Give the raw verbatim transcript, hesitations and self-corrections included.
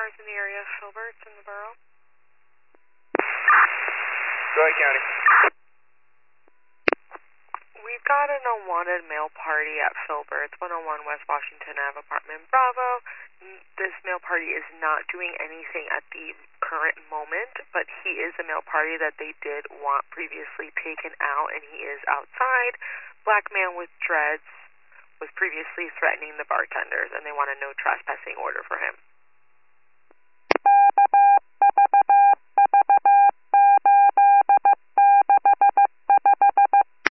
cars in the area. Filbert's in the borough. Go ahead, County. We've got an unwanted mail party at Filbert's, one oh one West Washington Avenue, apartment Bravo. This mail party is not doing anything at the current moment, but he is a mail party that they did want previously taken out, and he is outside. Black man with dreads was previously threatening the bartenders, and they want a no trespassing order for him.